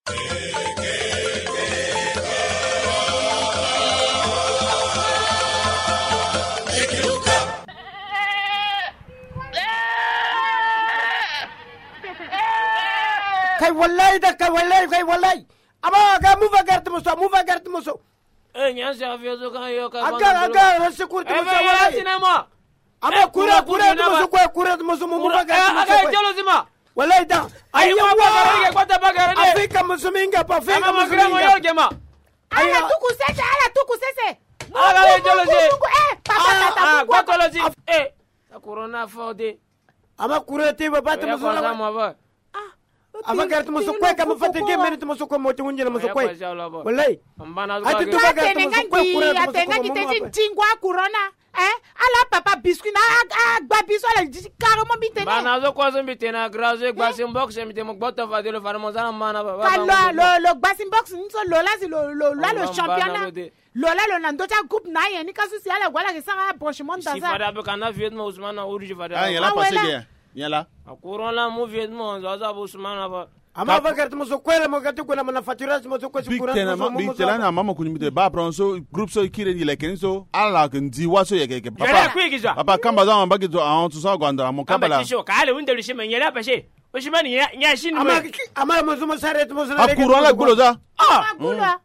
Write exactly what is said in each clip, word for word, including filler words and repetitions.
Kai wallahi da kai wallahi kai wallahi. Ama ga mu vagar muso mu vagar muso. Eh nya sa fi zo kan yo ka. Aga aga rashi kurti muso wallahi. Ama kura kura muso ko kura muso mu vagar muso. Aga jalo zima. Wallahi da. Ayi wa bagara ke kwata bagara ne. Afrika muso minga pa Afrika muso minga. Ama yo gema. Ala tuku sese ala tuku sese. Ala jalo ze. Eh papa tata. Ah kwatolo zi. Eh ta corona fode. Ama kura te baba te muso la. Ama gartu muso ko kama fatike meni tu muso ko moti unjina muso ko. Wallahi. Ati tu baga tu muso ko kura tu muso ko. Atenga kiteti tingwa corona. Eh ala papa biscuit na agba biso ala carrément bitene. Bana zo ko zo bitena graze gbasim box mi te mo gbota fa de lo farmo zana mana baba. Kalo lo lo gbasim box nso lo la si lo lo la le championnat. Lo la lo nando ta groupe na ye ni kasu si ala gwala ke sa branchement dans ça. Si fada be kana vietnam Ousmane na urji fada. Ah yala passé bien. Yala. A corona mo vietnam zaza Ousmane ba. Ama vagar tu muso kwela mo gatu kuna mana faturage muso ko si kuran muso big tela na mama kunimite ba pronso group so kire ni lekeni so ala kendi waso yeke ke papa papa kamba za mamba kizo a tu sa gwanda mo kabala kisho kale winde lushi men yela pashe Ousmane nya nya shinu ama ama muso mo sare tu muso na lekeni akuron la gulo za ah gulo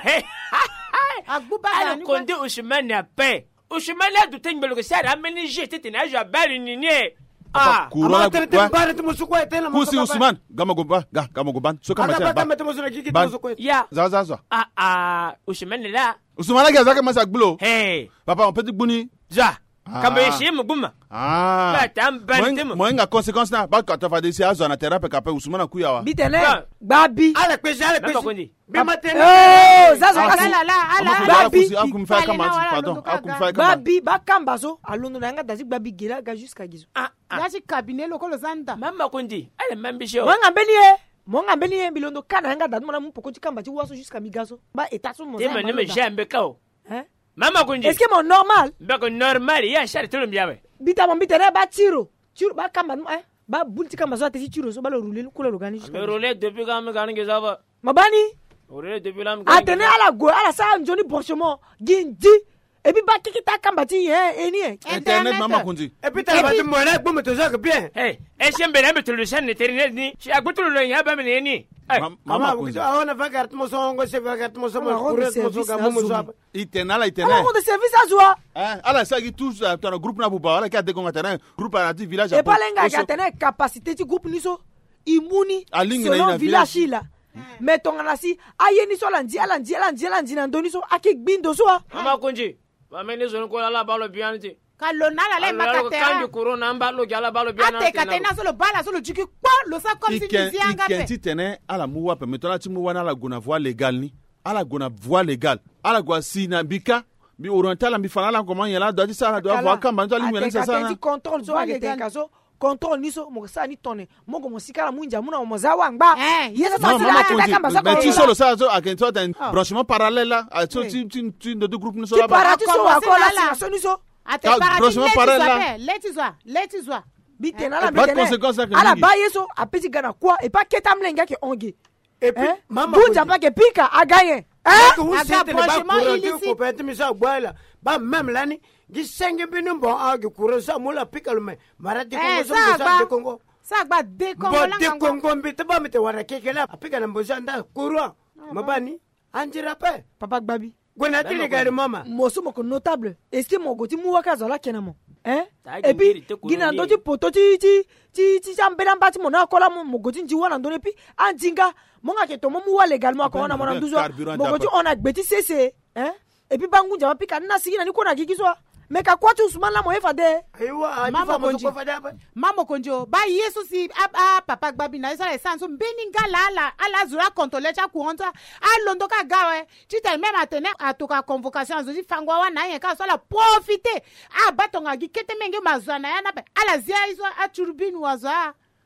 agbuba ala konde Ousmane na pe Ousmane la du tengbelo ke sare ameni jete tena jo bari ni ni ah kurona kwa bare tu muso ko tena muso kusi Ousmane gama goba ga gama goban so kama cha ba kama tu muso na kiki tu muso ko ya za za za ah ah Ousmane la Ousmane ga zaka masa gbulo hey papa on petit buni za kama yeshi muguma ah ba tambante mo nga conséquence na ba ka ta fa de si azo na thérapie ka pe Ousmane kuyawa bitene babi ala pesi ala pesi bi matene oh za za ala la ala babi akumfa kama pardon akumfa kama babi ba kamba so alondo na nga dazi babi gela ga jusqu'à gizo ah yachi cabinet lokolo zanda mama kundi ale mambisho mwanga mbenie mwanga mbenie bilondo kana nga dadu na mpoko tikamba ti waso jusqu'à migaso ba etaso mo za ma ne me jambe kao hein mama kundi est-ce que mon normal ba ko normal ya shari tolo mbiawe bita mo bitene ba tiro tiro ba kamba eh ba bulti kamba so atesi tiro so ba lo rouler ko lo gani me rouler depuis quand me gani gezaba mabani rouler depuis là me atene ala go ala sa njoni branchement gindi et puis ba kikita kamba ti eh eni internet mama kundi et puis ta ba ti mo na gbo me to ça bien hey e shembe na betul le chaîne internet ni shi agutulu lo nya ba me ni mama kundi aona vagar tu muso ngo se vagar tu muso mo kura tu muso ga mo muso itenala itenala ala ko de service azwa eh ala sa ki tous dans groupe na buba ala ka de konga terrain groupe à ti village et pas lenga ka tena capacité ti groupe ni so imuni selon village là mais tongana si ayeni so landi ala ndi ala ndi ala ndi na ndoni so akigbindo so mama kunji ba meni zo ko ala balo bianti kalona la le makatera kandi corona mbalo gala balo bianti ate katena so lo bala so lo jiki kwa lo sa comme si dianga pe ikenti tene ala muwa pe metona ti muwa na la gona voie légale ni ala gona voie légale ala gwa sina bika bi oriental bi fana la comment yela do di sa do voie kamba to ali mena sa sa na contrôle so agete kaso contrôle ni so mo sa ni tone mo go mo sikala munja muna mo za wangba eh yesa sa sa kamba sa mais tu solo ça so agento d'un branchement parallèle là tu tu tu de deux groupes ni so là bas tu so akola la so ni so ate branchement parallèle là letizwa letizwa bitena la bitena conséquence ça ala ba yeso apeti gana quoi et pas keta mlenga ke onge et puis maman bunja pas ke pika a gagné hein aga branchement illicite ko peti mi sa gwala ba même lani gi senge binu bon agi kuro sa mula pika lume marati ko so sa de Congo sa ba de Congo la de Congo mbite ba mite wara kekela pika na mboza nda kuro mabani anjira pe papa babi gona tili gari mama moso moko notable est-ce que mon goti muwaka zola kenamo hein et puis gina ndo ti poto ti ti ti ti jambela mbati mona kola mo goti nji wana ndo epi anjinga monga ke to mo muwa légalement ko na mona nduzo mo goti on a gbeti cc hein et puis bangu jama pika na sigina ni ko na gikiswa meka kwa tu Ousmane la mo efa de aiwa mama konjo mama konjo ba yesu si a papa gbabi na isa sanso beninga la la ala zura contrôler cha kuonta a londo ka gawe tita même atene atoka convocation azozi fangwa wana yen ka so la profiter a batonga gi kete menge mazana yana be ala zia iso a turbine waza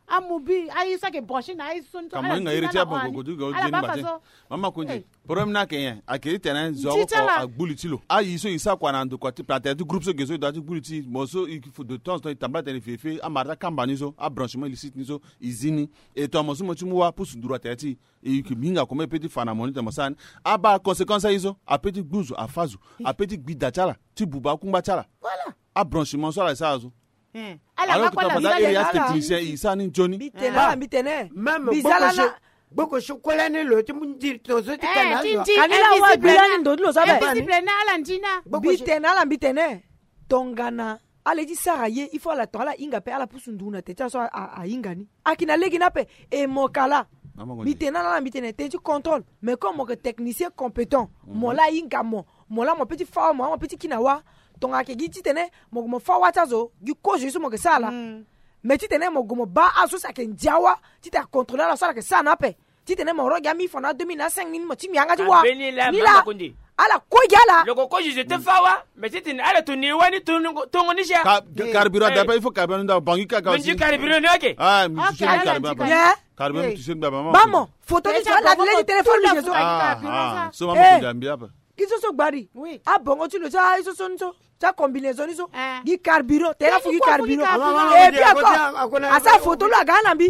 amubi ayi sa ke branché na ayi son kama nga iriti abo go du go jeni ba mama kunji problem na kenye akiri tena zo ko agbulitilo ayi so isa kwa na ndo ko ti plate du groupe so gezo do ti gbuliti mo so il faut de temps to tambla tene fefe amarda kambani so a branchement illicite ni so izini et to mo so mo ti mu wa pusu duro tete e ki minga ko me petit fana monite mo san aba conséquence izo a petit gbuzo a fazu a petit gbida chala ti buba kumba chala voilà a branchement so la sa zo eh ala kwa la il y a technicien isa ni Johnny bitena bitene même bizala na boko chokola ni lo ti mundir to so ti kana kanila wa bilani ndo lo sabe discipline ala ndina bitena ala bitene tongana ale di sara ye il faut la to ala inga pe ala pusunduna te so a ingani akina legi na pe e mokala bitena ala bitene te tu contrôle mais comme que technicien compétent mo la inga mo mo la mon petit fa mo mon petit kinawa tonga ke giti tene mo mo fa wata zo gi ko je mo ke sala mais ti tene mo go mo ba aso sa ke njawa ti ta contrôler la sala ke sana pe ti tene mo ro ga mi fona deux mille cinq ni mo ti mi anga ti wa ni la ala ko gala le ko je te fa wa mais ti tene ala to ni wani to to ngoni sha carburant da il faut carburant da bangi ka ka aussi carburant ne ok ah mi tu sais carburant carburant tu sais baba maman photo ni la le téléphone ni jeso ah so maman ko jambia pa kiso so gbari ah bongo tu lo sa iso so nso ta combinaison iso gi carburant te la fugi carburant et puis encore à sa photo la gana bi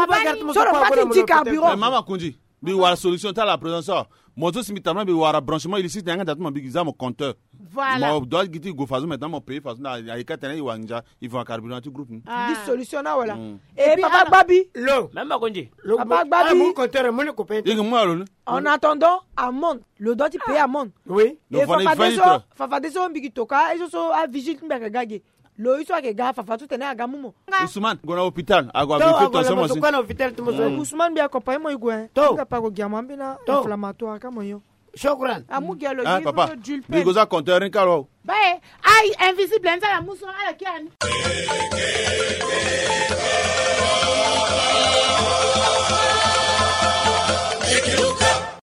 so le parti ti carburant mama kunji bi wa solution ta la présence moto simitamment bi wa branchement illicite nga datuma bi giza mon compteur voilà mo doit giti go fazo maintenant mon pays fazo na ay katena yi wanja il faut un carburant tu groupe di solution na wala et papa babi lo mama kunji papa babi mon compteur mo ne ko paye en attendant amende le doit payer amende oui et papa deso papa deso mbiki toka eso so a vigile mbaka gage lo iso ke ga fafa tu tene aga mumo Ousmane gona hôpital agwa bi fait ton somo si ko na hôpital tu mo so Ousmane bi accompagner mo igwe ka pa ko giama mbina inflammatoire kama yo shukran amu gelo ah papa bi goza compteur nkalo bae ai invisible nza la muso ala kiani